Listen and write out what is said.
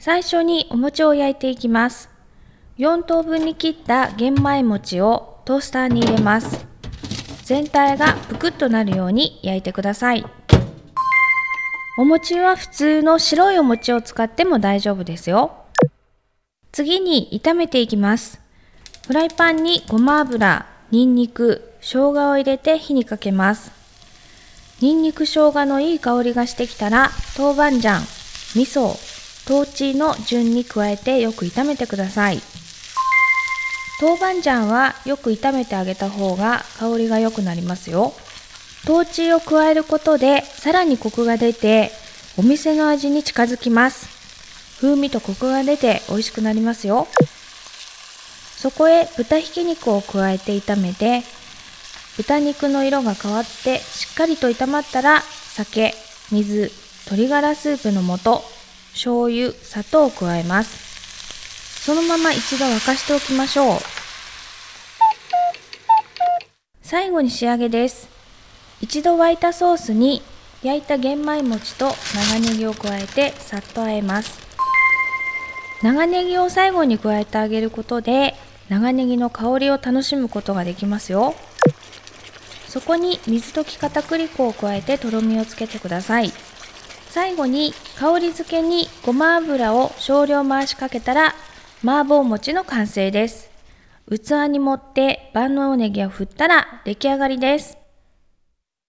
最初にお餅を焼いていきます。4等分に切った玄米餅をトースターに入れます。全体がぷくっとなるように焼いてください。お餅は普通の白いお餅を使っても大丈夫ですよ。次に炒めていきます。フライパンにごま油、にんにく、生姜を入れて火にかけます。にんにく生姜のいい香りがしてきたら、豆板醤、味噌、豆鼓の順に加えてよく炒めてください。豆板醤はよく炒めてあげた方が香りが良くなりますよ。豆鼓を加えることでさらにコクが出てお店の味に近づきます。風味とコクが出て美味しくなりますよ。そこへ豚ひき肉を加えて炒めて、豚肉の色が変わってしっかりと炒まったら酒、水、鶏ガラスープの素、醤油、砂糖を加えます。そのまま一度沸かしておきましょう。最後に仕上げです。一度沸いたソースに焼いた玄米餅と長ネギを加えてさっと和えます。長ネギを最後に加えてあげることで長ネギの香りを楽しむことができますよ。そこに水溶き片栗粉を加えてとろみをつけてください。最後に香り付けにごま油を少量回しかけたら麻婆餅の完成です。器に盛って万能ネギを振ったら出来上がりです。